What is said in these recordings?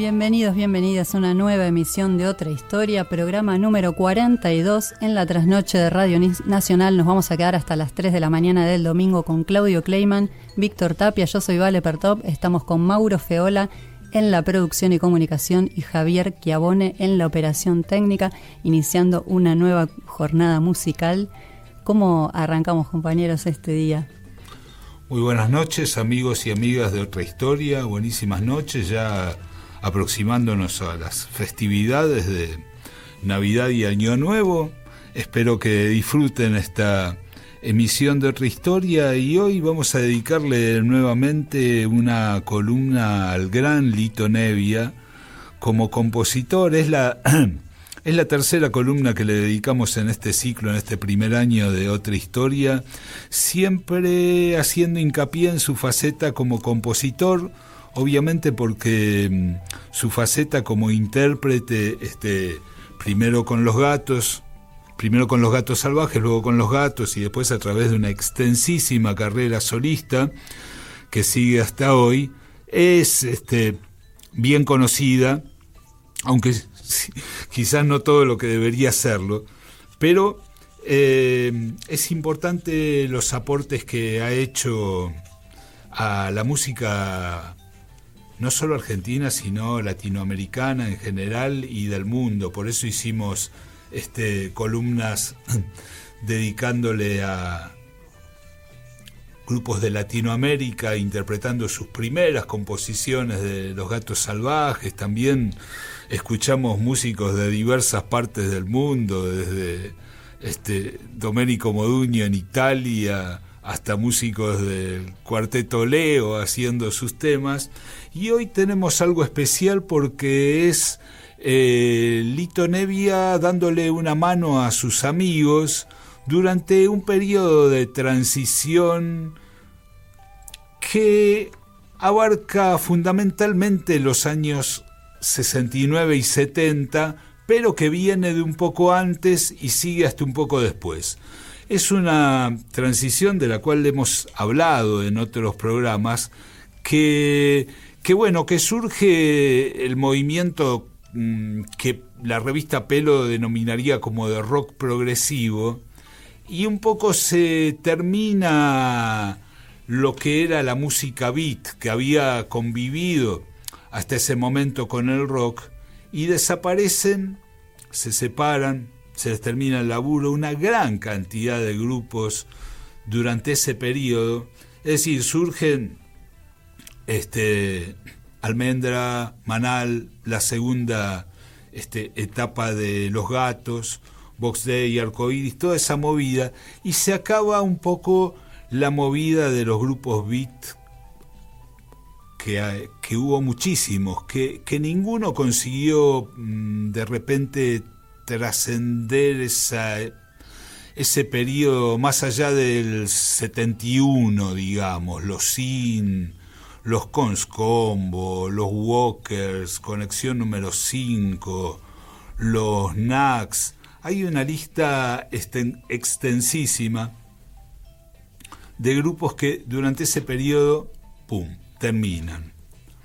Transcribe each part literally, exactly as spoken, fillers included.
Bienvenidos, bienvenidas a una nueva emisión de Otra Historia, programa número cuarenta y dos en la trasnoche de Radio Nacional. Nos vamos a quedar hasta las tres de la mañana del domingo con Claudio Kleiman, Víctor Tapia, yo soy Vale Pertop, estamos con Mauro Feola en la producción y comunicación y Javier Chiavone en la operación técnica, iniciando una nueva jornada musical. ¿Cómo arrancamos, compañeros, este día? Muy buenas noches, amigos y amigas de Otra Historia, buenísimas noches, ya aproximándonos a las festividades de Navidad y Año Nuevo. Espero que disfruten esta emisión de Otra Historia y hoy vamos a dedicarle nuevamente una columna al gran Lito Nebbia como compositor. Es la, es la tercera columna que le dedicamos en este ciclo, en este primer año de Otra Historia, siempre haciendo hincapié en su faceta como compositor, obviamente porque mmm, su faceta como intérprete, este, primero con los gatos, primero con los Gatos Salvajes, luego con los Gatos y después a través de una extensísima carrera solista que sigue hasta hoy, es este, bien conocida, aunque quizás no todo lo que debería serlo, pero eh, es importante los aportes que ha hecho a la música no solo argentina, sino latinoamericana en general y del mundo. Por eso hicimos este, columnas dedicándole a grupos de Latinoamérica, interpretando sus primeras composiciones de Los Gatos Salvajes. También escuchamos músicos de diversas partes del mundo, desde este, Domenico Modugno en Italia, hasta músicos del Cuarteto Leo haciendo sus temas. Y hoy tenemos algo especial porque es eh, Lito Nebbia dándole una mano a sus amigos durante un periodo de transición que abarca fundamentalmente los años sesenta y nueve y setenta, pero que viene de un poco antes y sigue hasta un poco después. Es una transición de la cual hemos hablado en otros programas, que, que bueno, que surge el movimiento mmm, que la revista Pelo denominaría como de rock progresivo, y un poco se termina lo que era la música beat, que había convivido hasta ese momento con el rock, y desaparecen, se separan, se les termina el laburo, una gran cantidad de grupos durante ese periodo. Es decir, surgen este, Almendra, Manal, la segunda este, etapa de Los Gatos, Box Day, Arcoiris, toda esa movida, y se acaba un poco la movida de los grupos beat, que, que hubo muchísimos, que, que ninguno consiguió mmm, de repente trascender esa, ese periodo más allá del setenta y uno, digamos, los Sin, los Cons Combo, los Walkers, Conexión número cinco, los Nax. Hay una lista esten, extensísima de grupos que durante ese periodo, pum, terminan.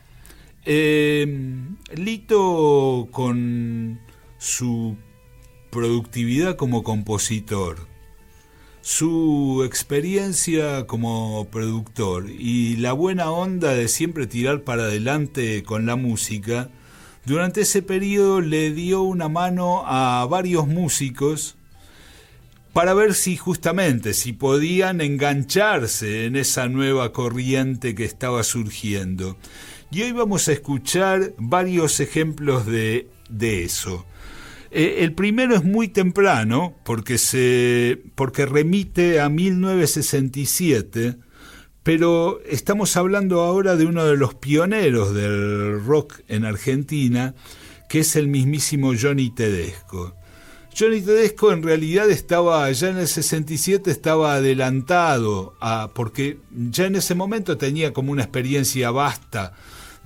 Eh, Lito, con su productividad como compositor, su experiencia como productor y la buena onda de siempre tirar para adelante con la música, durante ese periodo le dio una mano a varios músicos para ver si justamente, si podían engancharse en esa nueva corriente que estaba surgiendo. Y hoy vamos a escuchar varios ejemplos de, de eso. Eh, el primero es muy temprano, porque, se, porque remite a mil novecientos sesenta y siete, pero estamos hablando ahora de uno de los pioneros del rock en Argentina, que es el mismísimo Johnny Tedesco. Johnny Tedesco en realidad estaba, ya en el sesenta y siete estaba adelantado, a, porque ya en ese momento tenía como una experiencia vasta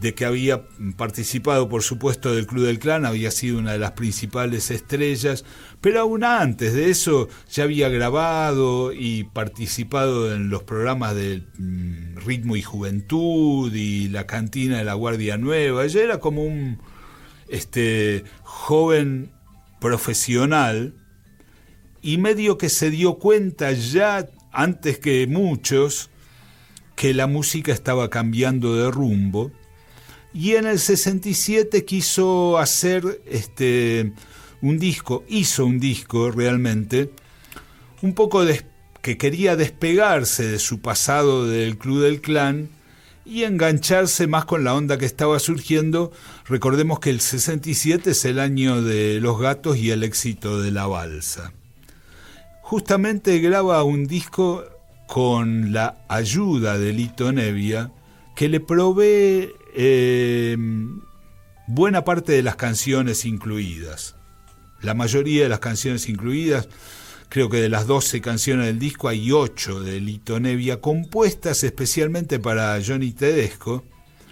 de que había participado, por supuesto, del Club del Clan, había sido una de las principales estrellas, pero aún antes de eso ya había grabado y participado en los programas de mm, Ritmo y Juventud y La Cantina de la Guardia Nueva. Ella era como un este, joven profesional y medio que se dio cuenta ya antes que muchos que la música estaba cambiando de rumbo. Y en el sesenta y siete quiso hacer este, un disco, hizo un disco realmente, un poco des, que quería despegarse de su pasado del Club del Clan y engancharse más con la onda que estaba surgiendo. Recordemos que el sesenta y siete es el año de Los Gatos y el éxito de La Balsa. Justamente graba un disco con la ayuda de Lito Nebbia, que le provee Eh, buena parte de las canciones incluidas, la mayoría de las canciones incluidas. Creo que de las doce canciones del disco hay ocho de Lito Nebbia, compuestas especialmente para Johnny Tedesco,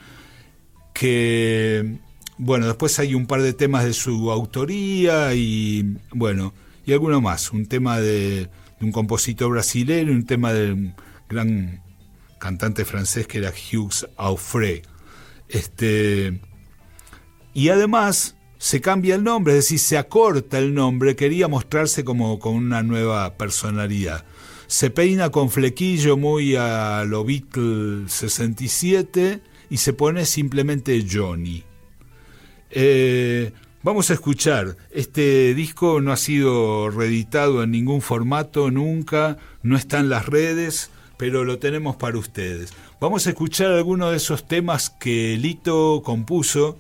que bueno, después hay un par de temas de su autoría y bueno, y alguno más, un tema de, de un compositor brasileño, un tema de un gran cantante francés que era Hughes Aufray. Este, y además se cambia el nombre, es decir, se acorta el nombre, quería mostrarse como con una nueva personalidad. Se peina con flequillo muy a lo Beatles sesenta y siete y se pone simplemente Johnny. Eh, vamos a escuchar, este disco no ha sido reeditado en ningún formato nunca, no está en las redes, pero lo tenemos para ustedes. Vamos a escuchar algunos de esos temas que Lito compuso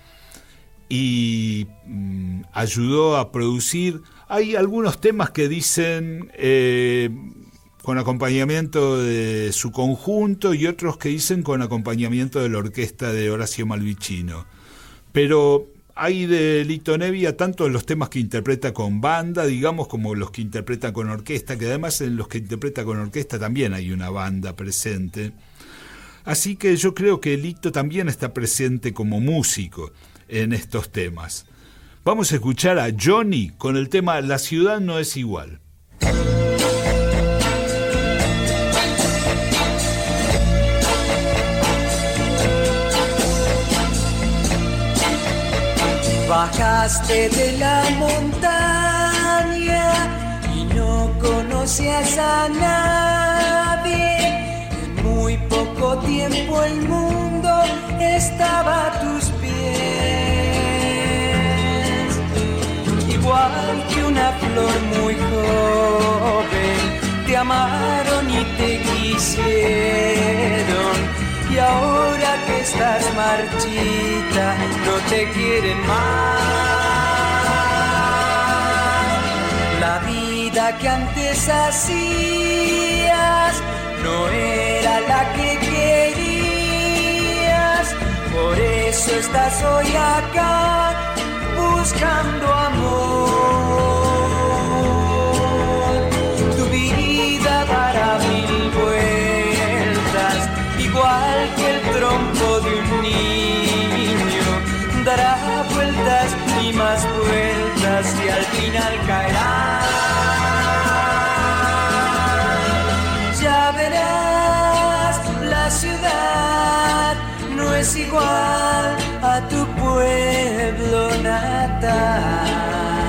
y mm, ayudó a producir. Hay algunos temas que dicen eh, con acompañamiento de su conjunto y otros que dicen con acompañamiento de la orquesta de Horacio Malvicino. Pero hay de Lito Nebbia tanto en los temas que interpreta con banda, digamos, como los que interpreta con orquesta, que además en los que interpreta con orquesta también hay una banda presente. Así que yo creo que Lito también está presente como músico en estos temas. Vamos a escuchar a Johnny con el tema La ciudad no es igual. Bajaste de la montaña y no conocías a nadie. En muy poco tiempo el mundo estaba a tus pies. Igual que una flor muy joven, te amaron y te quisieron. Y ahora que estás marchita, no te quieren más. La vida que antes hacías no era la que querías. Por eso estás hoy acá buscando amor. Tu vida dará mil vueltas, igual que el trompo de un niño, dará vueltas y más vueltas y al final caerá. Ya verás, la ciudad no es igual a tu pueblo natal.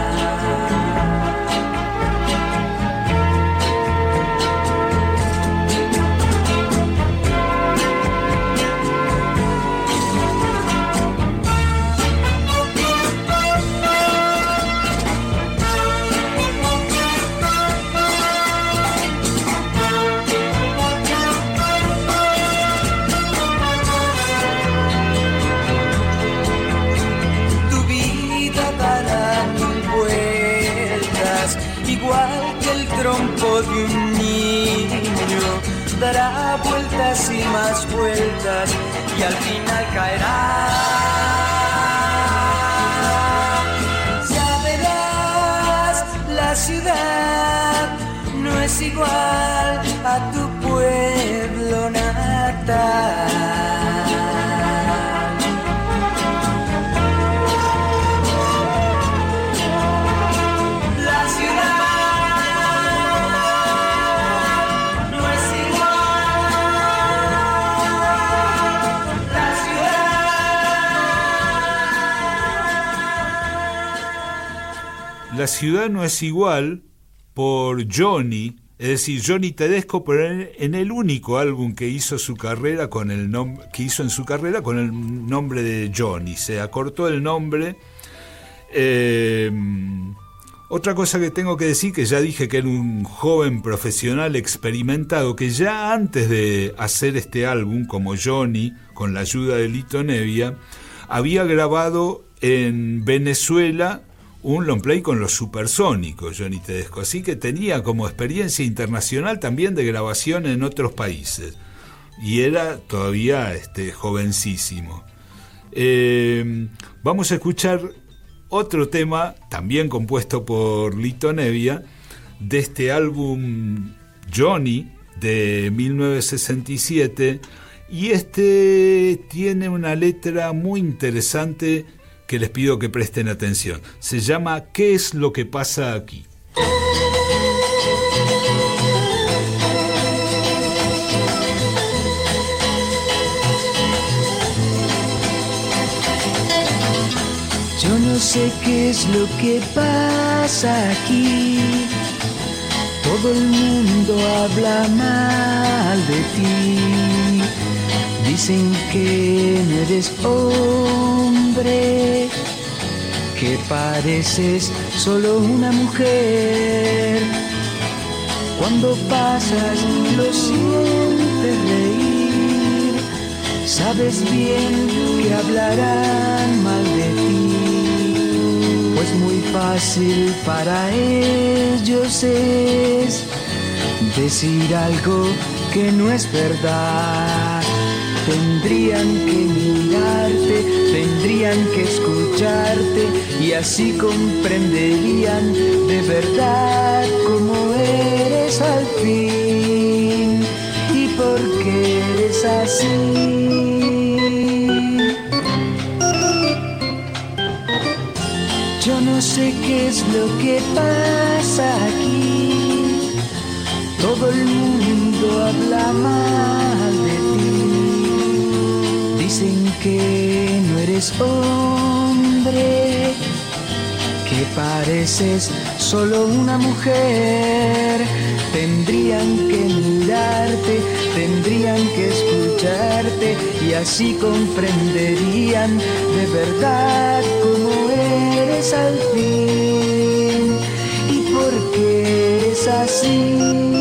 Igual que el trompo de un niño, dará vueltas y más vueltas y al final caerá. Ya verás, la ciudad no es igual a tu pueblo natal. La ciudad no es igual por Johnny, es decir, Johnny Tedesco, pero en, en el único álbum que hizo su carrera con el nom- que hizo en su carrera con el nombre de Johnny, se acortó el nombre. Eh, otra cosa que tengo que decir, que ya dije que era un joven profesional experimentado, que ya antes de hacer este álbum como Johnny, con la ayuda de Lito Nebbia, había grabado en Venezuela un long play con los Supersónicos, Johnny Tedesco, así que tenía como experiencia internacional también de grabación en otros países, y era todavía este, jovencísimo. Eh, vamos a escuchar otro tema, también compuesto por Lito Nebbia, de este álbum Johnny, de mil novecientos sesenta y siete, y este tiene una letra muy interesante que les pido que presten atención. Se llama ¿Qué es lo que pasa aquí? Yo no sé qué es lo que pasa aquí. Todo el mundo habla mal de ti. Dicen que no eres hombre, que pareces solo una mujer. Cuando pasas lo sientes reír, sabes bien que hablarán mal de ti, pues muy fácil para ellos es decir algo que no es verdad. Tendrían que mirarte, tendrían que escucharte, y así comprenderían de verdad cómo eres al fin y por qué eres así. Yo no sé qué es lo que pasa aquí. Todo el mundo habla mal de ti. Dicen que no eres hombre, que pareces solo una mujer. Tendrían que mirarte, tendrían que escucharte, y así comprenderían de verdad cómo eres al fin y por qué eres así.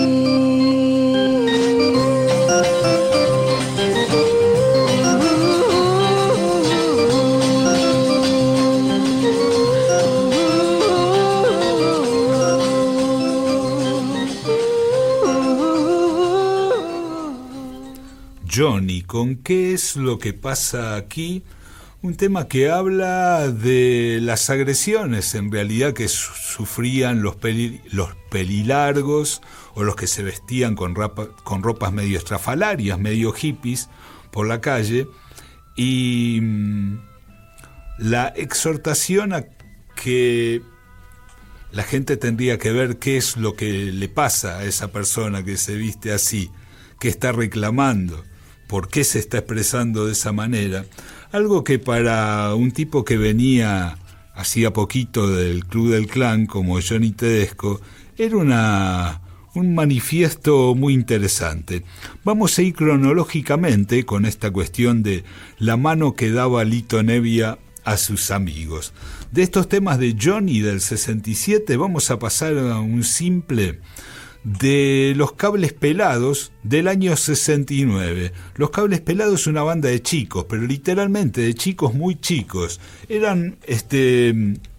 Johnny, ¿con qué es lo que pasa aquí? Un tema que habla de las agresiones en realidad que su- sufrían los, peli, los pelilargos o los que se vestían con, rapa, con ropas medio estrafalarias, medio hippies por la calle, y mmm, la exhortación a que la gente tendría que ver qué es lo que le pasa a esa persona que se viste así, qué está reclamando, por qué se está expresando de esa manera. Algo que para un tipo que venía hacía poquito del Club del Clan como Johnny Tedesco era una, un manifiesto muy interesante. Vamos a ir cronológicamente con esta cuestión de la mano que daba Lito Nebbia a sus amigos. De estos temas de Johnny del sesenta y siete vamos a pasar a un simple de Los Cables Pelados del año sesenta y nueve. Los Cables Pelados es una banda de chicos, pero literalmente de chicos muy chicos. Eran este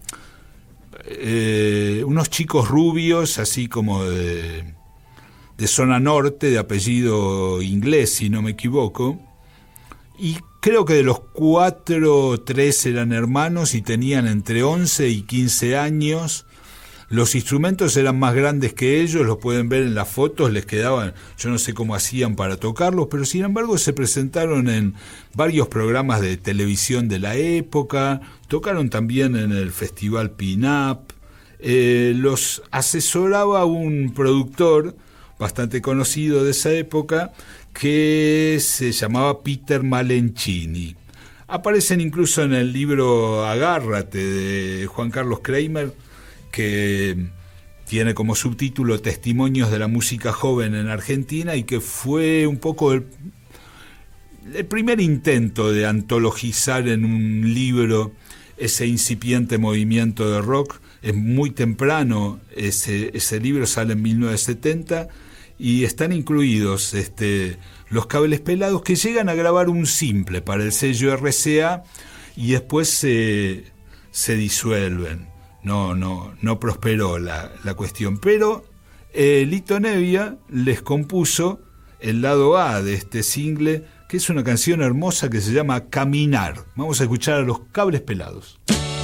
eh, unos chicos rubios, así como de, de zona norte, de apellido inglés, si no me equivoco. Y creo que de los cuatro, tres eran hermanos y tenían entre once y quince años. Los instrumentos eran más grandes que ellos, los pueden ver en las fotos, les quedaban, yo no sé cómo hacían para tocarlos, pero sin embargo se presentaron en varios programas de televisión de la época, tocaron también en el Festival Pin-Up, eh, los asesoraba un productor bastante conocido de esa época que se llamaba Peter Malencini. Aparecen incluso en el libro Agárrate de Juan Carlos Kramer, que tiene como subtítulo Testimonios de la música joven en Argentina, y que fue un poco el, el primer intento de antologizar en un libro ese incipiente movimiento de rock. Es muy temprano, ese, ese libro sale en mil novecientos setenta, y están incluidos este, Los Cables Pelados, que llegan a grabar un simple para el sello R C A y después se, se disuelven. No, no, no prosperó la, la cuestión, pero eh, Lito Nebbia les compuso el lado A de este single, que es una canción hermosa que se llama Caminar. Vamos a escuchar a Los Cables Pelados.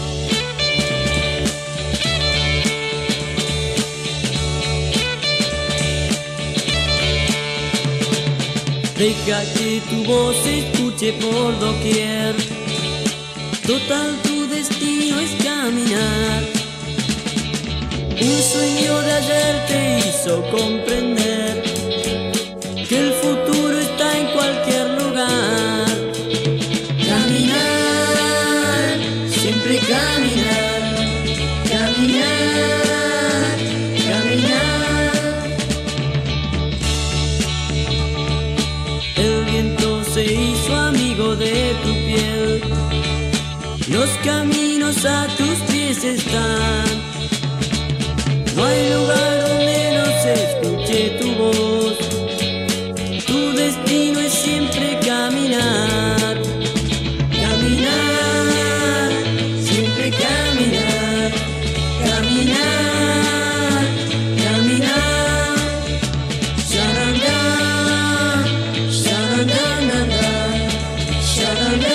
Deja que tu voz se escuche por doquier. Total, tu destino es caminar. Un sueño de ayer te hizo comprender que el futuro está en cualquier lugar. Caminar, siempre caminar. Caminar, caminar. El viento se hizo amigo de tu piel. Los caminos a tus pies están. No hay lugar donde no se escuche tu voz. Tu destino es siempre caminar. Caminar, siempre caminar. Caminar, caminar. Sharandá, sharandá, sharandá.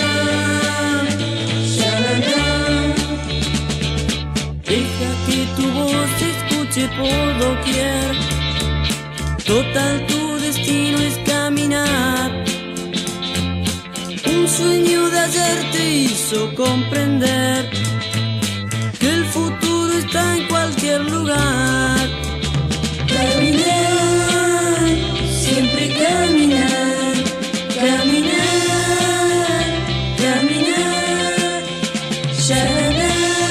Deja que tu voz se escuche por doquier. Total, tu destino es caminar. Un sueño de ayer te hizo comprender que el futuro está en cualquier lugar. Caminar, siempre caminar. Caminar, caminar. Shalala.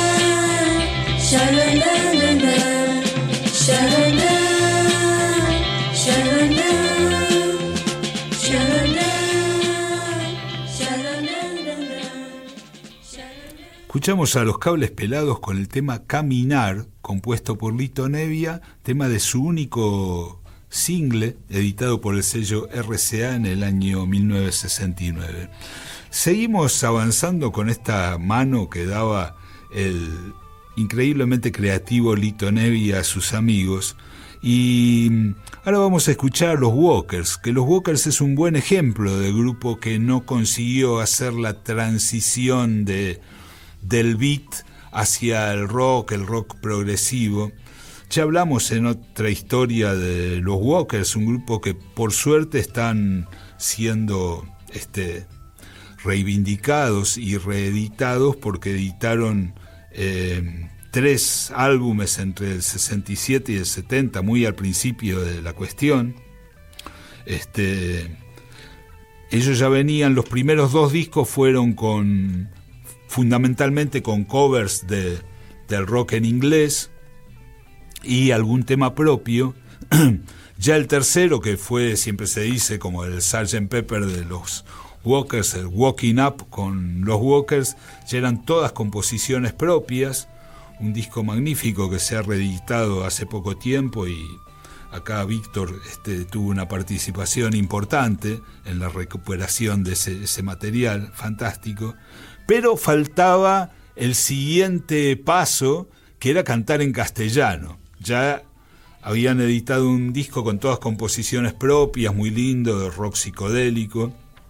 Sha-la-la-la-la, sha-la-la, sha-la-la, sha-la-la, sha-la-la-la-la. Escuchamos a Los Cables Pelados con el tema Caminar, compuesto por Lito Nebbia, tema de su único single, editado por el sello R C A en el año mil novecientos sesenta y nueve. Seguimos avanzando con esta mano que daba el increíblemente creativo Lito Nebbia a sus amigos, y ahora vamos a escuchar a los Walkers, que los Walkers es un buen ejemplo de grupo que no consiguió hacer la transición de, del beat hacia el rock, el rock progresivo. Ya hablamos en otra historia de los Walkers, un grupo que por suerte están siendo este, reivindicados y reeditados, porque editaron Eh, tres álbumes entre el sesenta y siete y el setenta, muy al principio de la cuestión. Este, ellos ya venían, los primeros dos discos fueron con, fundamentalmente con covers de, del rock en inglés y algún tema propio. Ya el tercero, que fue, siempre se dice, como el sergeant Pepper de los Walkers, el Walking Up con los Walkers, ya eran todas composiciones propias, un disco magnífico que se ha reeditado hace poco tiempo, y acá Víctor este, tuvo una participación importante en la recuperación de ese, ese material fantástico, pero faltaba el siguiente paso, que era cantar en castellano. Ya habían editado un disco con todas composiciones propias, muy lindo, de rock psicodélico,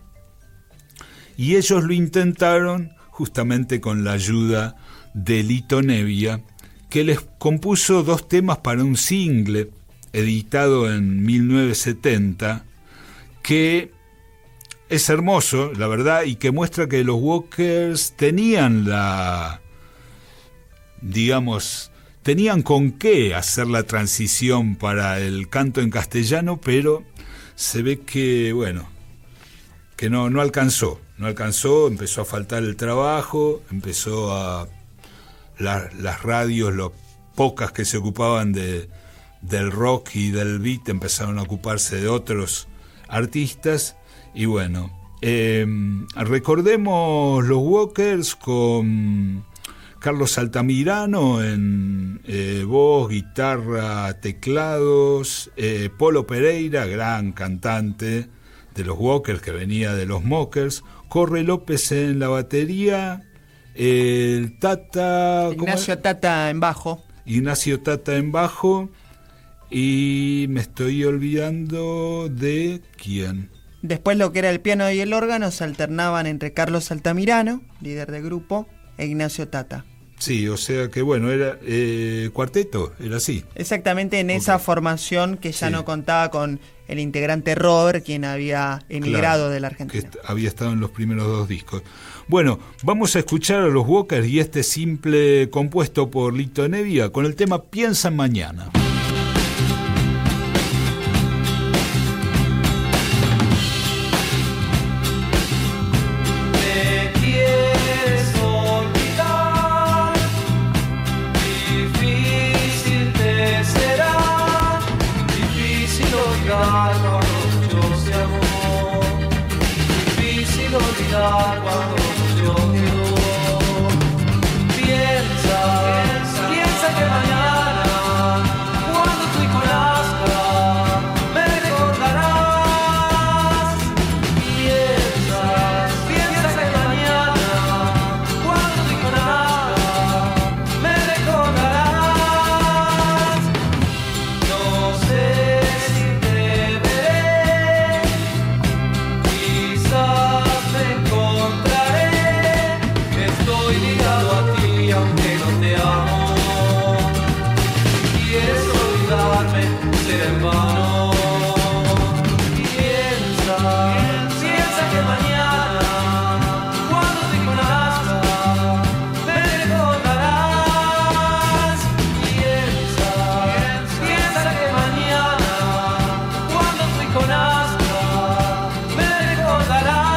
y ellos lo intentaron justamente con la ayuda de Lito Nebbia, que les compuso dos temas para un single editado en mil novecientos setenta, que es hermoso, la verdad, y que muestra que los Walkers tenían la, digamos, tenían con qué hacer la transición para el canto en castellano, pero se ve que, bueno, que no, no alcanzó. No alcanzó, empezó a faltar el trabajo, empezó a... La, las radios lo pocas que se ocupaban de, del rock y del beat empezaron a ocuparse de otros artistas. Y bueno, eh, recordemos los Walkers con Carlos Altamirano en eh, voz, guitarra, teclados, eh, Polo Pereira, gran cantante de los Walkers que venía de los Mockers, Corre López en la batería, el Tata... Ignacio Tata en bajo. Ignacio Tata en bajo, y me estoy olvidando de quién. Después lo que era el piano y el órgano se alternaban entre Carlos Altamirano, líder del grupo, e Ignacio Tata. Sí, o sea que bueno, era eh, cuarteto, era así. Exactamente, en okay. esa formación que ya sí. no contaba con el integrante Robert, quien había emigrado claro, de la Argentina. Que había estado en los primeros dos discos. Bueno, vamos a escuchar a los Walkers y este simple compuesto por Lito Nebbia con el tema Piensa en Mañana. Cuando yo quedo, piensa, piensa que mañana, cuando tu hijo nazca, me recordarás. Piensa, piensa que mañana, cuando tu hijo nazca, me recordarás. No sé si te veré, quizás estoy ligado a ti aunque no te amo. Si quieres olvidarme, será en vano. Piensa, piensa que mañana, cuando te conozca, me recordarás. Piensa, piensa que mañana, cuando tu hijo nazca, me recordarás.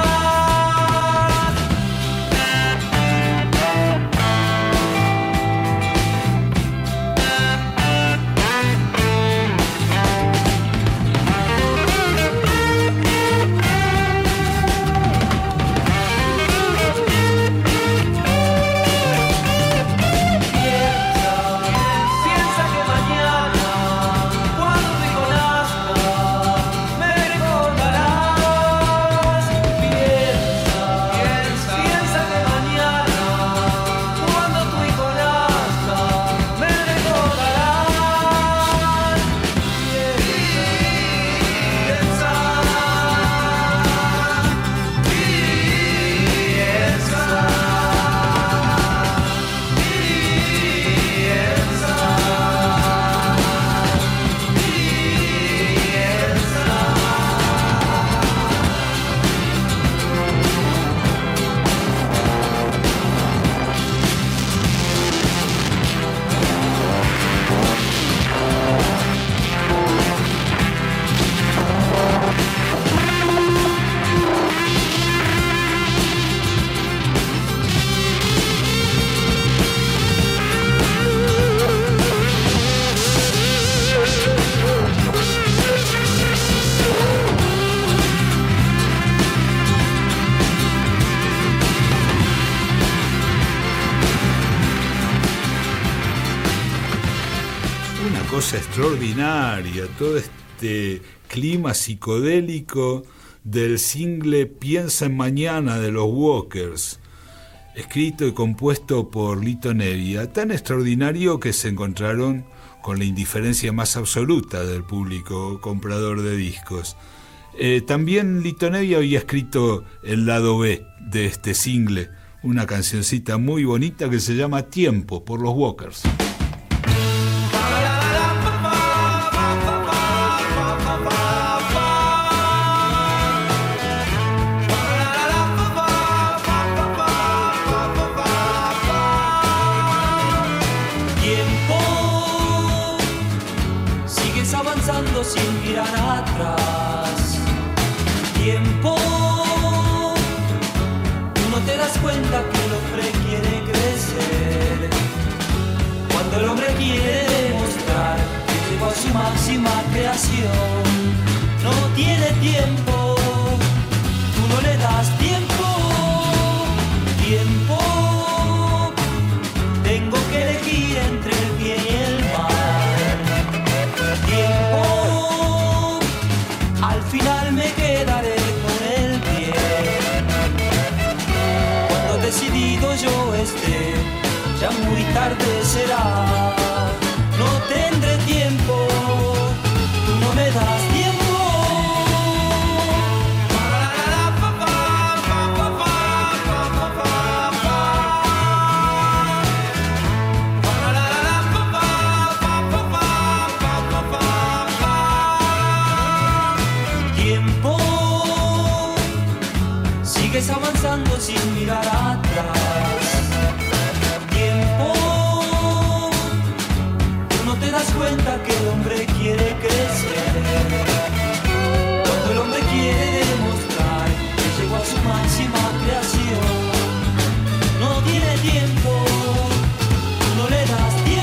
Extraordinaria, todo este clima psicodélico del single Piensa en Mañana de los Walkers, escrito y compuesto por Lito Nebbia, tan extraordinario que se encontraron con la indiferencia más absoluta del público comprador de discos. Eh, también Lito Nebbia había escrito el lado B de este single, una cancioncita muy bonita que se llama Tiempo por los Walkers. Sin mirar atrás, tiempo, tú no te das cuenta que el hombre quiere crecer, cuando el hombre quiere creación. No tiene tiempo, tú no le das tiempo, tiempo. Tengo que elegir entre el bien y el mal. Tiempo, al final me quedaré con el bien. Cuando decidido yo esté, ya muy tarde será. No tendré tiempo, tú no me das tiempo. Tiempo, sigues avanzando sin mirar atrás. Tiempo, tú no te das cuenta que el hombre quiere crecer. Cuando el hombre quiere demostrar que llegó a su máxima creación, no tiene tiempo, tú no le das tiempo.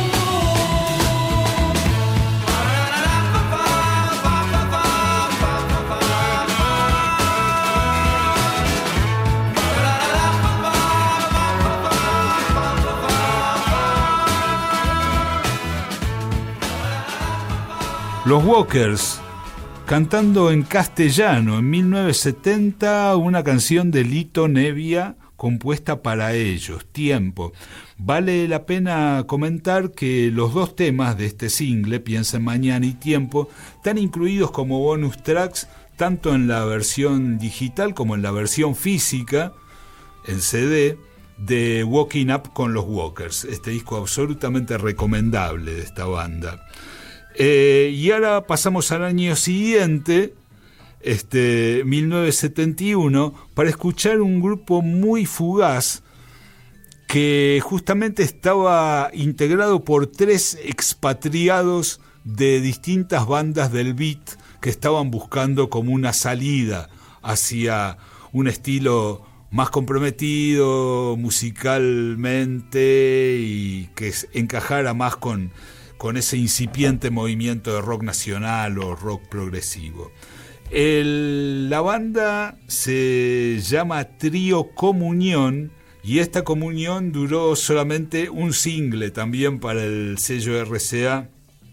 Los Walkers, cantando en castellano en mil novecientos setenta una canción de Lito Nebbia compuesta para ellos, Tiempo. Vale la pena comentar que los dos temas de este single, Piensa en Mañana y Tiempo, están incluidos como bonus tracks tanto en la versión digital como en la versión física, en C D, de Walking Up con los Walkers, este disco absolutamente recomendable de esta banda. Eh, y ahora pasamos al año siguiente, este, mil novecientos setenta y uno, para escuchar un grupo muy fugaz que justamente estaba integrado por tres expatriados de distintas bandas del beat que estaban buscando como una salida hacia un estilo más comprometido musicalmente y que encajara más con con ese incipiente movimiento de rock nacional o rock progresivo. El, la banda se llama Trío Comunión y esta comunión duró solamente un single también para el sello R C A,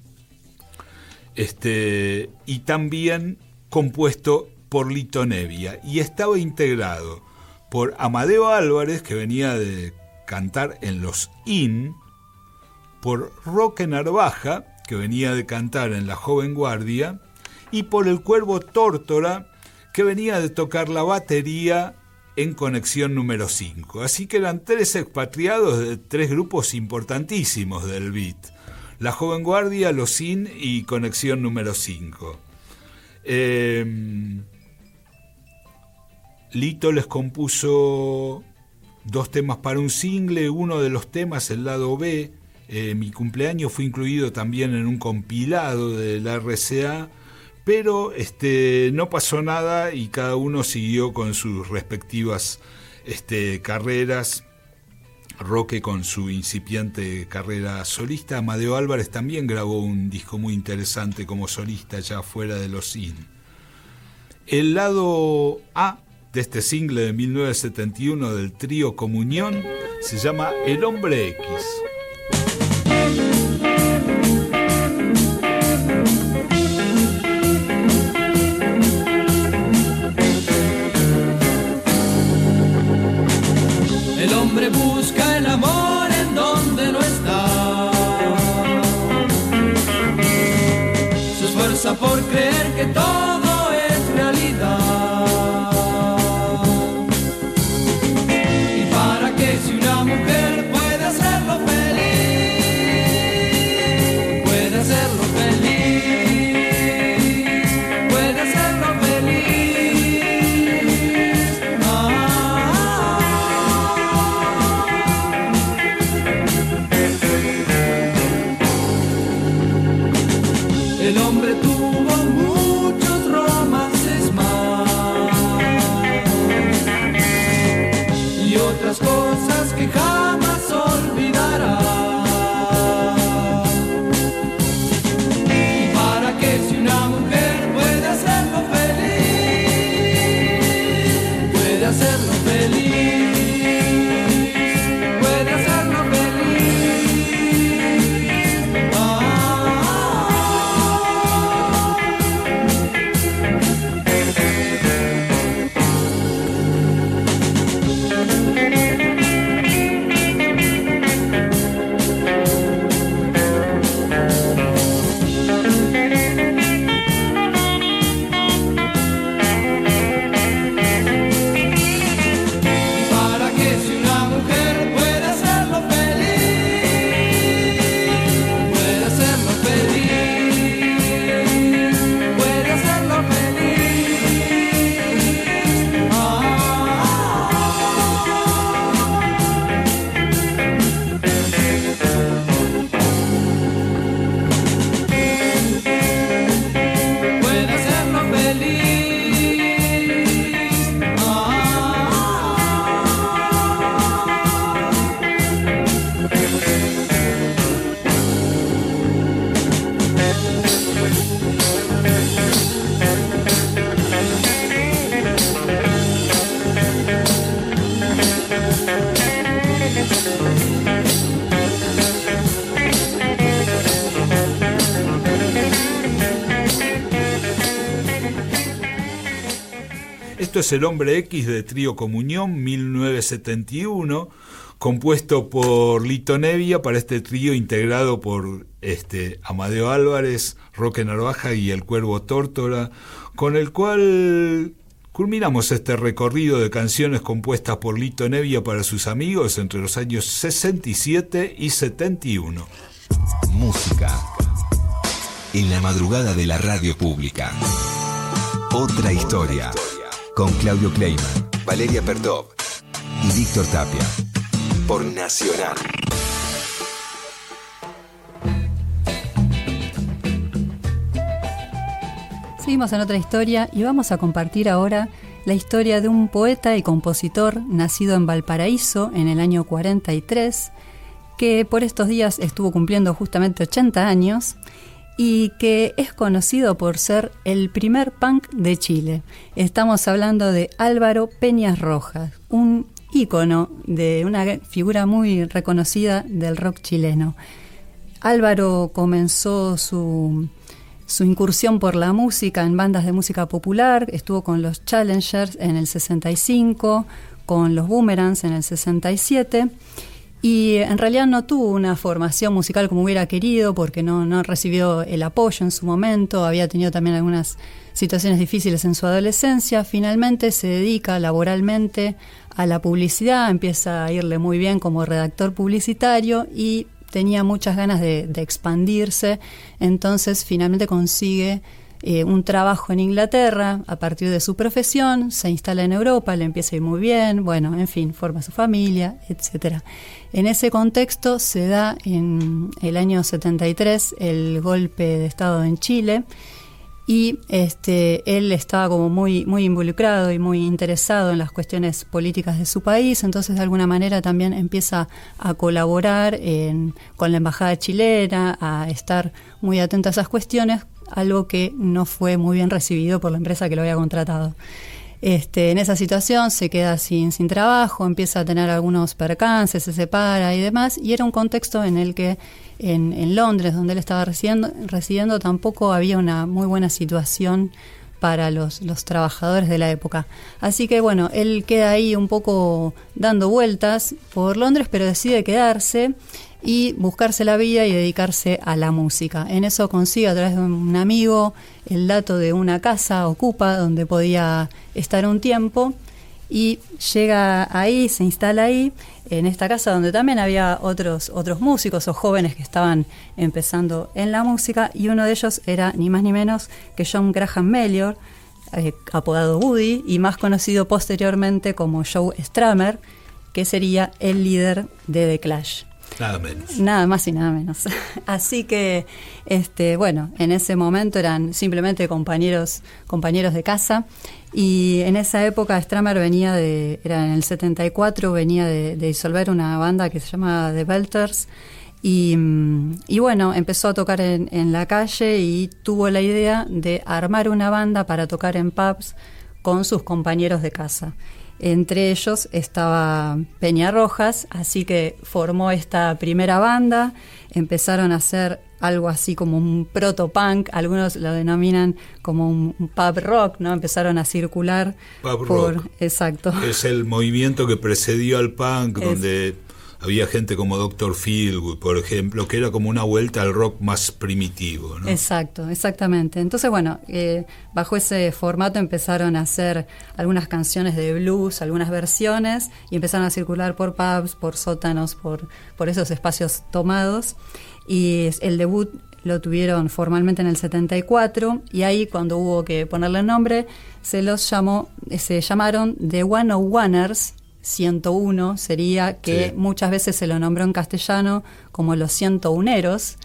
este, y también compuesto por Lito Nebbia, y estaba integrado por Amadeo Álvarez, que venía de cantar en los In, por Roque Narvaja, que venía de cantar en La Joven Guardia, y por el Cuervo Tórtora, que venía de tocar la batería en Conexión número cinco. Así que eran tres expatriados de tres grupos importantísimos del beat: La Joven Guardia, Los In y Conexión número cinco. Eh, Lito les compuso dos temas para un single, uno de los temas, el lado B, Eh, Mi Cumpleaños, fue incluido también en un compilado de la R C A, pero este, no pasó nada y cada uno siguió con sus respectivas este, carreras. Roque con su incipiente carrera solista. Amadeo Álvarez también grabó un disco muy interesante como solista ya fuera de los In. El lado A de este single de mil novecientos setenta y uno del Trío Comunión se llama El Hombre X. El hombre busca el amor en donde no está. Se esfuerza por creer que todo es realidad. Y para que si una mujer puede hacerlo feliz, puede hacerlo feliz, puede hacerlo feliz. El hombre tuvo muchos Esto es El Hombre X de Trío Comunión, mil novecientos setenta y uno, compuesto por Lito Nebbia para este trío integrado por este, Amadeo Álvarez, Roque Narvaja y El Cuervo Tórtora, con el cual culminamos este recorrido de canciones compuestas por Lito Nebbia para sus amigos entre los años sesenta y siete y setenta y uno. Música en la madrugada de la radio pública. Otra historia, con Claudio Kleiman, Valeria Perdov y Víctor Tapia, por Nacional. Seguimos en otra historia y vamos a compartir ahora la historia de un poeta y compositor nacido en Valparaíso en el año cuarenta y tres, que por estos días estuvo cumpliendo justamente ochenta años y que es conocido por ser el primer punk de Chile. Estamos hablando de Álvaro Peñas Rojas, un ícono de una figura muy reconocida del rock chileno. Álvaro comenzó su, su incursión por la música en bandas de música popular, estuvo con los Challengers en el sesenta y cinco, con los Boomerangs en el sesenta y siete, y en realidad no tuvo una formación musical como hubiera querido porque no, no recibió el apoyo en su momento, había tenido también algunas situaciones difíciles en su adolescencia. Finalmente se dedica laboralmente a la publicidad, empieza a irle muy bien como redactor publicitario y tenía muchas ganas de, de expandirse, entonces finalmente consigue eh, un trabajo en Inglaterra a partir de su profesión, se instala en Europa, le empieza a ir muy bien, bueno, en fin, forma su familia, etcétera. En ese contexto se da en el año setenta y tres el golpe de Estado en Chile y este, él estaba como muy, muy involucrado y muy interesado en las cuestiones políticas de su país, entonces de alguna manera también empieza a colaborar en, con la embajada chilena, a estar muy atento a esas cuestiones, algo que no fue muy bien recibido por la empresa que lo había contratado. Este, en esa situación se queda sin, sin trabajo, empieza a tener algunos percances, se separa y demás, y era un contexto en el que en, en Londres, donde él estaba residiendo, residiendo, tampoco había una muy buena situación para los, los trabajadores de la época. Así que bueno, él queda ahí un poco dando vueltas por Londres, pero decide quedarse y buscarse la vida y dedicarse a la música. En eso consigue a través de un amigo el dato de una casa ocupa donde podía estar un tiempo y llega ahí, se instala ahí, en esta casa donde también había otros, otros músicos o jóvenes que estaban empezando en la música, y uno de ellos era ni más ni menos que John Graham Mellior, eh, apodado Woody, y más conocido posteriormente como Joe Strummer, que sería el líder de The Clash. Nada menos. Nada más y nada menos. Así que, este, bueno, en ese momento eran simplemente compañeros, compañeros de casa. Y en esa época Strummer venía de, era en el setenta y cuatro, venía de, de disolver una banda que se llama The Belters. Y, y bueno, empezó a tocar en, en la calle y tuvo la idea de armar una banda para tocar en pubs con sus compañeros de casa. Entre ellos estaba Peña Rojas, así que formó esta primera banda, empezaron a hacer algo así como un proto-punk, algunos lo denominan como un, un pub rock, ¿no? Empezaron a circular pub por... rock. Exacto. Es el movimiento que precedió al punk, es... donde había gente como doctor Feelgood, por ejemplo, que era como una vuelta al rock más primitivo, ¿no? Exacto, exactamente. Entonces, bueno, eh, bajo ese formato empezaron a hacer algunas canciones de blues, algunas versiones, y empezaron a circular por pubs, por sótanos, por, por esos espacios tomados. Y el debut lo tuvieron formalmente en el setenta y cuatro, y ahí cuando hubo que ponerle nombre, se los llamó, se llamaron The ciento unoers, ciento uno sería, que sí, muchas veces se lo nombró en castellano como los ciento uneros,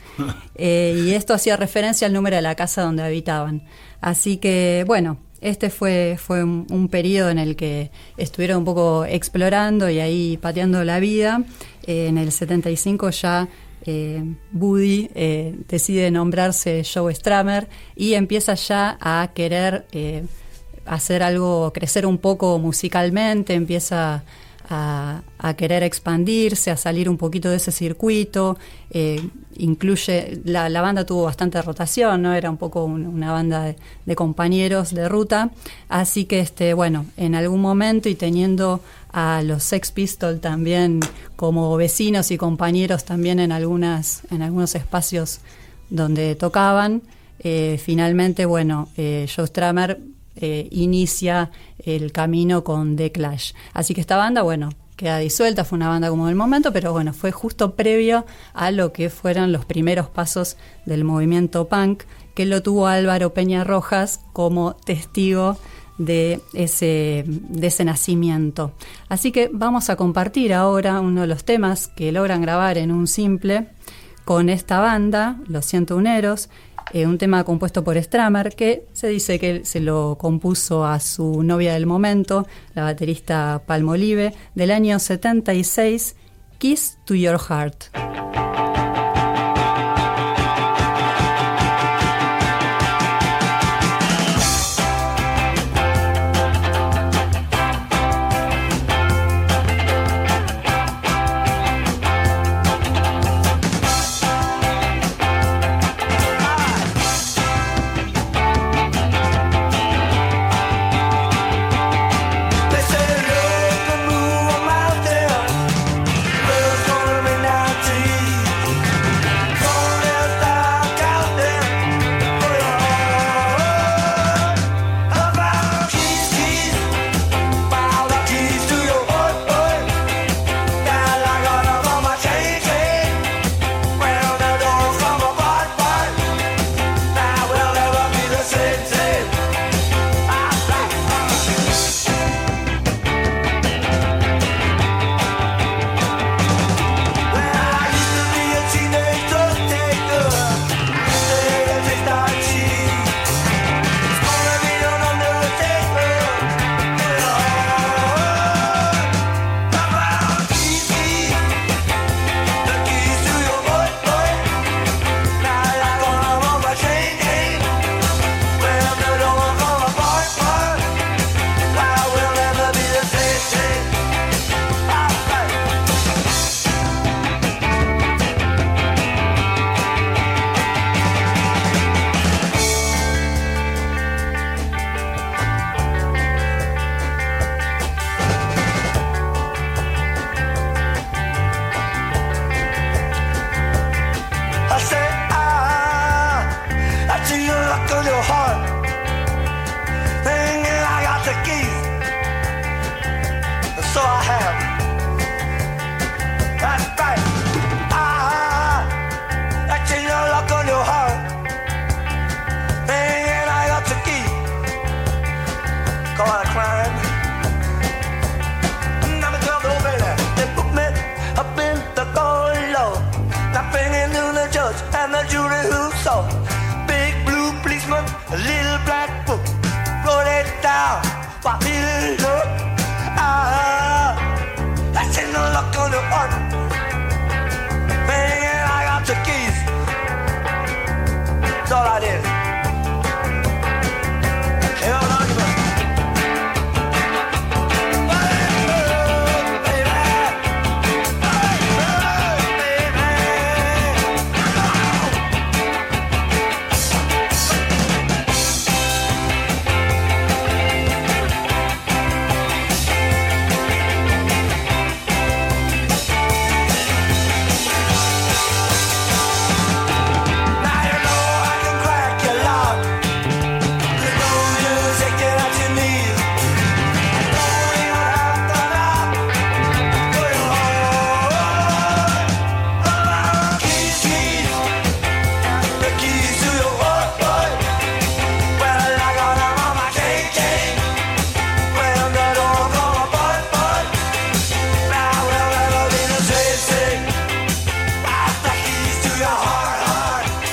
eh, y esto hacía referencia al número de la casa donde habitaban. Así que, bueno, este fue, fue un, un periodo en el que estuvieron un poco explorando y ahí pateando la vida. Eh, en el setenta y cinco ya eh, Woody eh, decide nombrarse Joe Strummer y empieza ya a querer... Eh, hacer algo, crecer un poco musicalmente, empieza a, a querer expandirse, a salir un poquito de ese circuito. Eh, incluye, la, la banda tuvo bastante rotación, ¿no? Era un poco un, una banda de, de compañeros de ruta, así que este, bueno, en algún momento, y teniendo a los Sex Pistols también como vecinos y compañeros también en algunas, en algunos espacios donde tocaban, eh, finalmente, bueno, eh, Joe Strummer Eh, inicia el camino con The Clash. Así que esta banda, bueno, queda disuelta, fue una banda como del momento, pero bueno, fue justo previo a lo que fueron los primeros pasos del movimiento punk, que lo tuvo Álvaro Peña Rojas como testigo de ese, de ese nacimiento. Así que vamos a compartir ahora uno de los temas que logran grabar en un simple con esta banda, Los Cientuneros. Eh, un tema compuesto por Strummer, que se dice que él se lo compuso a su novia del momento, la baterista Palmolive, del año setenta y seis, Kiss to Your Heart.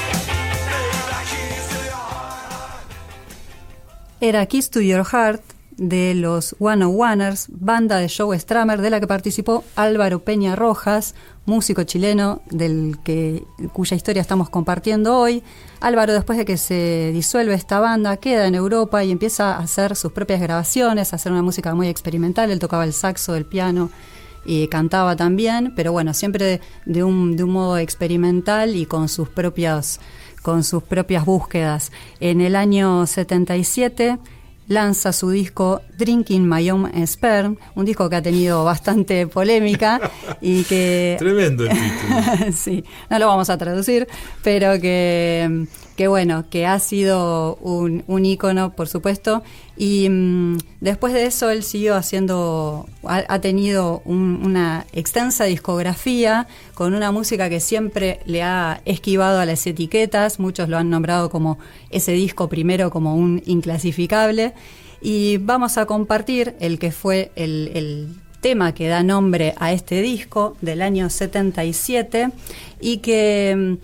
Era Kiss to Your Heart de los One oh Oneers, banda de Joe Strummer de la que participó Álvaro Peña Rojas, músico chileno del que, cuya historia estamos compartiendo hoy. Álvaro, después de que se disuelve esta banda, queda en Europa y empieza a hacer sus propias grabaciones, a hacer una música muy experimental. Él tocaba el saxo, el piano y cantaba también, pero bueno, siempre de, de, un, de un modo experimental y con sus propias, con sus propias búsquedas. En el año setenta y siete lanza su disco Drinking My Own Sperm, un disco que ha tenido bastante polémica y que... Tremendo el título. Sí, no lo vamos a traducir, pero que, que bueno, que ha sido un, un ícono, por supuesto, y mmm, después de eso él siguió haciendo, ha, ha tenido un, una extensa discografía con una música que siempre le ha esquivado a las etiquetas. Muchos lo han nombrado como ese disco primero como un inclasificable, y vamos a compartir el que fue el, el tema que da nombre a este disco del año setenta y siete, y que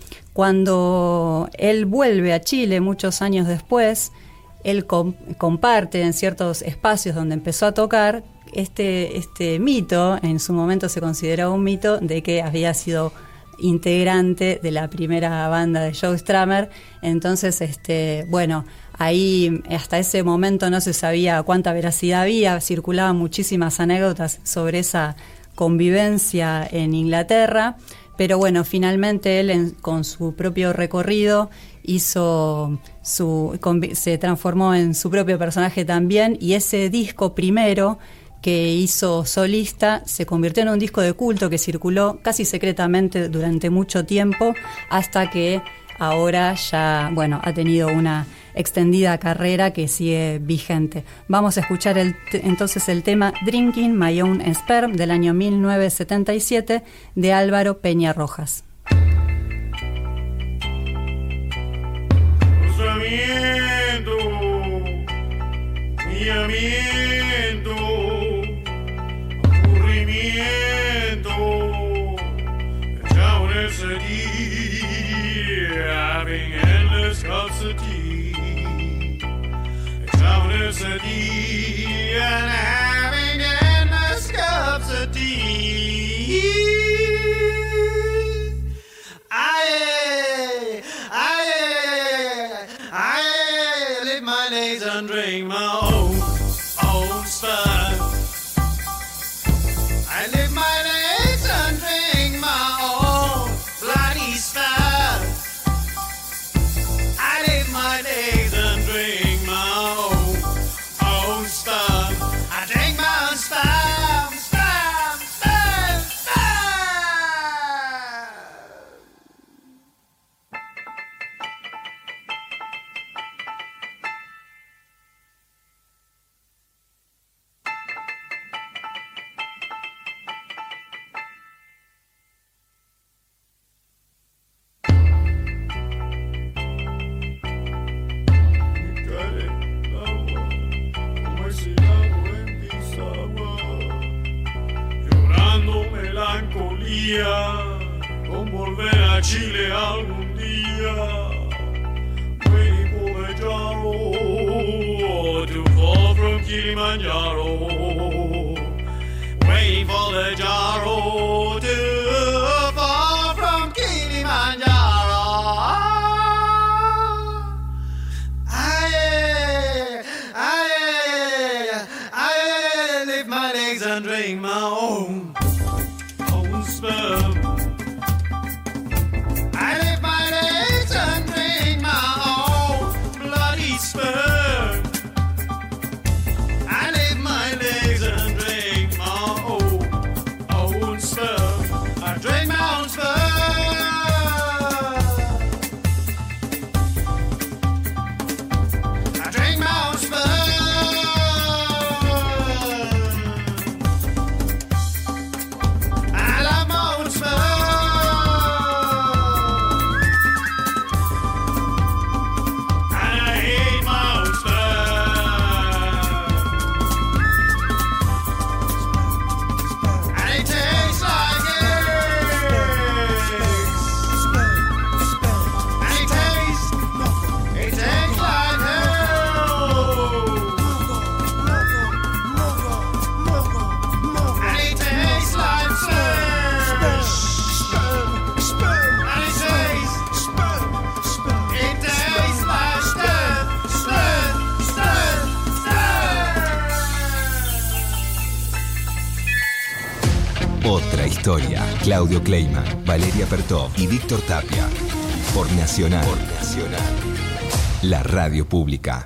cuando él vuelve a Chile muchos años después, él com- comparte en ciertos espacios donde empezó a tocar este, este mito. En su momento se consideraba un mito de que había sido integrante de la primera banda de Joe Strummer. Entonces, este, bueno, ahí hasta ese momento no se sabía cuánta veracidad había, circulaban muchísimas anécdotas sobre esa convivencia en Inglaterra, pero bueno, finalmente él en, con su propio recorrido hizo su, se transformó en su propio personaje también, y ese disco primero que hizo solista se convirtió en un disco de culto que circuló casi secretamente durante mucho tiempo, hasta que ahora ya, bueno, ha tenido una extendida carrera que sigue vigente. Vamos a escuchar el t- entonces el tema Drinking My Own Sperm del año mil novecientos setenta y siete de Álvaro Peña Rojas. Cruzamiento, guiamiento, aburrimiento, echado en ese día, having endless cups of tea, echado en ese día, and having endless cups of tea. I, I, I lift my legs and drink my own, own sperm. I lift my legs and drink my own bloody sperm. I lift my legs and drink my own, own sperm. I drink my own sperm, sperm, sperm, sperm. Llorando melancolía con volver a Chile algún día. Waiting for the Jaro to fall from Kilimanjaro. Waiting for the Jaro to fall from Kilimanjaro. I, I, I lift my legs and drink my own, own sperm. I lift my legs and drink my own bloody sperm. I lift my legs and drink my own, own sperm. I drink my own sperm. I drink my own sperm. Claudio Kleiman, Valeria Pertov y Víctor Tapia. Por Nacional. Por Nacional. La radio pública.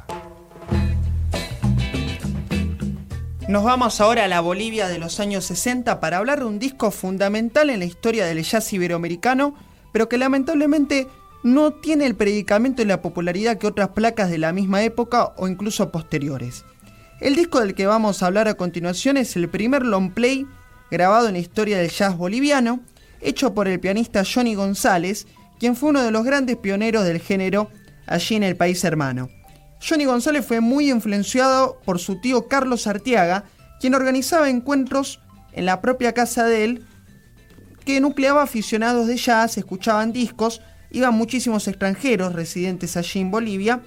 Nos vamos ahora a la Bolivia de los años sesenta para hablar de un disco fundamental en la historia del jazz iberoamericano, pero que lamentablemente no tiene el predicamento y la popularidad que otras placas de la misma época o incluso posteriores. El disco del que vamos a hablar a continuación es el primer long play grabado en la historia del jazz boliviano, hecho por el pianista Johnny González, quien fue uno de los grandes pioneros del género allí en el país hermano. Johnny González fue muy influenciado por su tío Carlos Arteaga, quien organizaba encuentros en la propia casa de él, que nucleaba aficionados de jazz, escuchaban discos, iban muchísimos extranjeros residentes allí en Bolivia,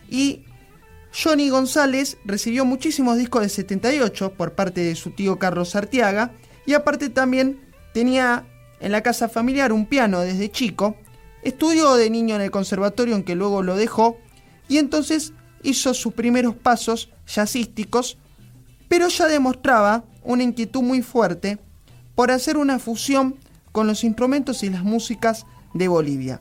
y Johnny González recibió muchísimos discos de setenta y ocho por parte de su tío Carlos Arteaga, y aparte también tenía en la casa familiar un piano desde chico, estudió de niño en el conservatorio, aunque luego lo dejó, y entonces hizo sus primeros pasos jazzísticos, pero ya demostraba una inquietud muy fuerte por hacer una fusión con los instrumentos y las músicas de Bolivia.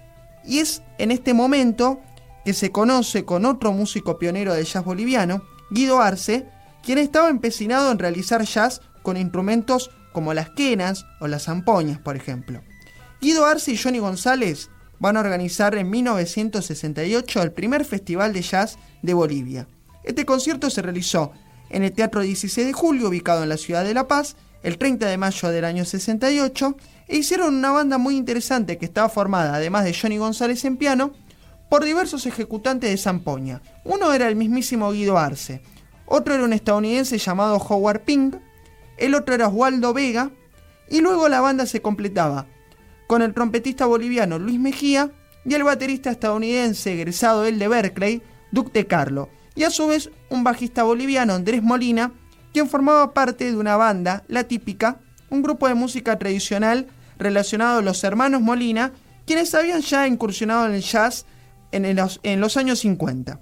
Y es en este momento que se conoce con otro músico pionero del jazz boliviano, Guido Arce, quien estaba empecinado en realizar jazz con instrumentos como las quenas o las zampoñas, por ejemplo. Guido Arce y Johnny González van a organizar en mil novecientos sesenta y ocho el primer Festival de Jazz de Bolivia. Este concierto se realizó en el Teatro dieciséis de julio, ubicado en la ciudad de La Paz, el treinta de mayo del año sesenta y ocho, e hicieron una banda muy interesante que estaba formada, además de Johnny González en piano, por diversos ejecutantes de zampoña. Uno era el mismísimo Guido Arce, otro era un estadounidense llamado Howard Pink, el otro era Oswaldo Vega, y luego la banda se completaba con el trompetista boliviano Luis Mejía y el baterista estadounidense egresado él de Berkeley, Duke de Carlo, y a su vez un bajista boliviano, Andrés Molina, quien formaba parte de una banda, La Típica, un grupo de música tradicional relacionado a los hermanos Molina, quienes habían ya incursionado en el jazz en los, en los años cincuenta.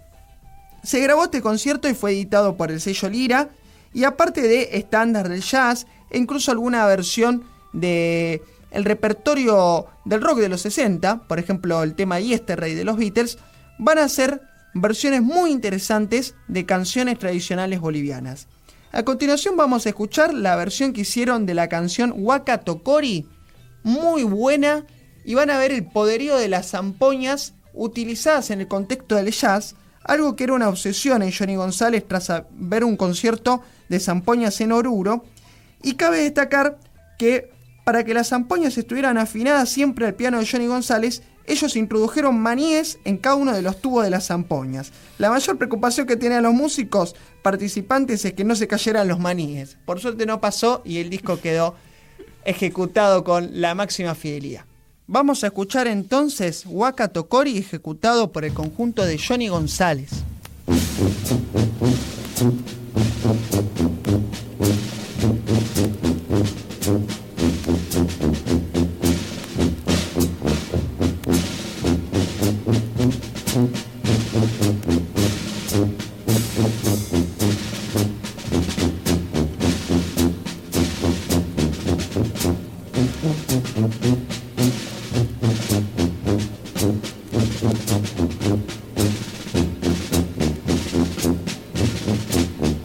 Se grabó este concierto y fue editado por el sello Lira, y aparte de estándar del jazz e incluso alguna versión de el repertorio del rock de los sesenta, por ejemplo el tema Yesterday de los Beatles, van a ser versiones muy interesantes de canciones tradicionales bolivianas. A continuación vamos a escuchar la versión que hicieron de la canción Huaca Tocori, muy buena, y van a ver el poderío de las zampoñas utilizadas en el contexto del jazz, algo que era una obsesión en Johnny González tras ver un concierto de zampoñas en Oruro, y cabe destacar que para que las zampoñas estuvieran afinadas siempre al piano de Johnny González, ellos introdujeron maníes en cada uno de los tubos de las zampoñas. La mayor preocupación que tenían los músicos participantes es que no se cayeran los maníes. Por suerte no pasó y el disco quedó ejecutado con la máxima fidelidad. Vamos a escuchar entonces Huaca Tocori, ejecutado por el conjunto de Johnny González. Thank you.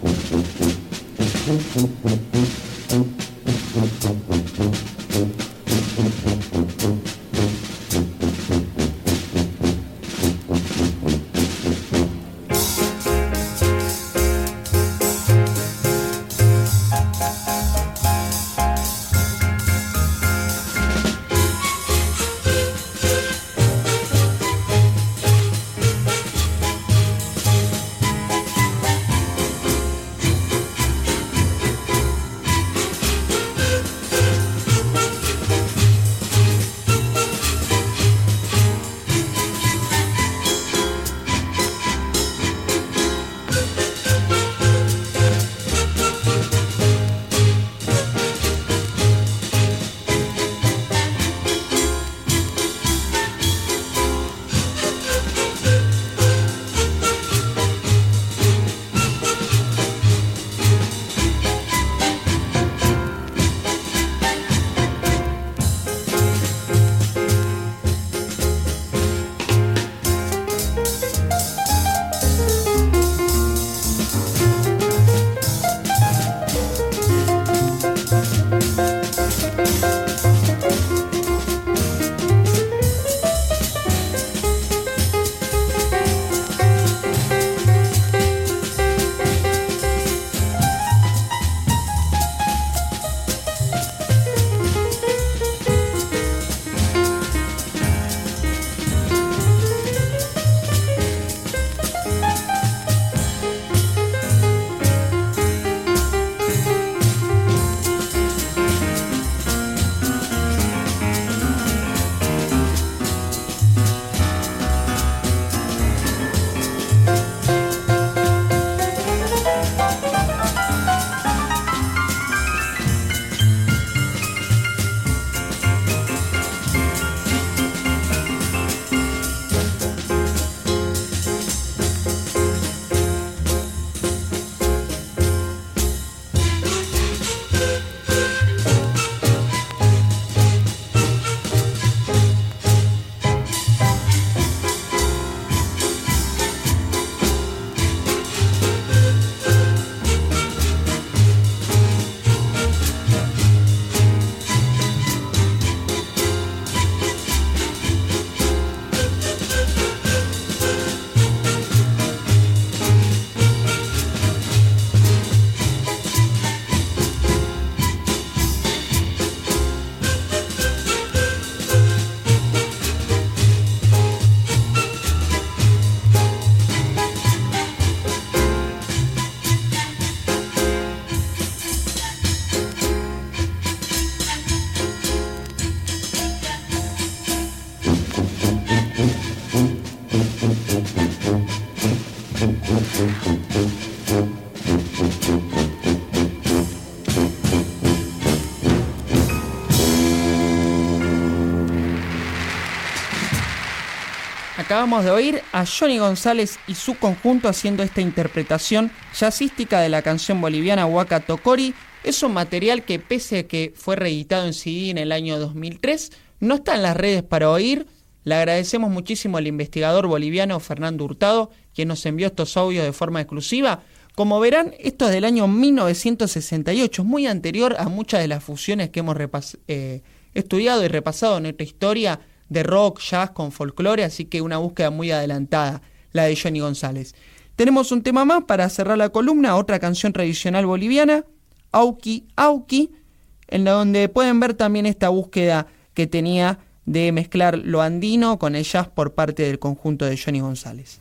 Acabamos de oír a Johnny González y su conjunto haciendo esta interpretación jazzística de la canción boliviana Huaca Tocori. Es un material que, pese a que fue reeditado en C D en el año dos mil tres, no está en las redes para oír. Le agradecemos muchísimo al investigador boliviano Fernando Hurtado, quien nos envió estos audios de forma exclusiva. Como verán, esto es del año mil novecientos sesenta y ocho, es muy anterior a muchas de las fusiones que hemos repas- eh, estudiado y repasado en nuestra historia de rock, jazz con folclore, así que una búsqueda muy adelantada, la de Johnny González. Tenemos un tema más para cerrar la columna, otra canción tradicional boliviana, Auki Auki, en la donde pueden ver también esta búsqueda que tenía de mezclar lo andino con el jazz por parte del conjunto de Johnny González.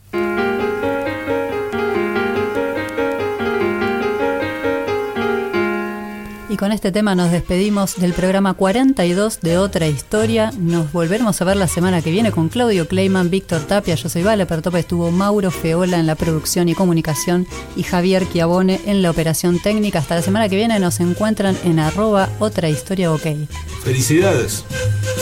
Y con este tema nos despedimos del programa cuarenta y dos de Otra Historia. Nos volveremos a ver la semana que viene con Claudio Kleiman, Víctor Tapia, yo soy Vale Pertopa, estuvo Mauro Feola en la producción y comunicación y Javier Chiavone en la operación técnica. Hasta la semana que viene nos encuentran en arroba Otra Historia OK. Felicidades.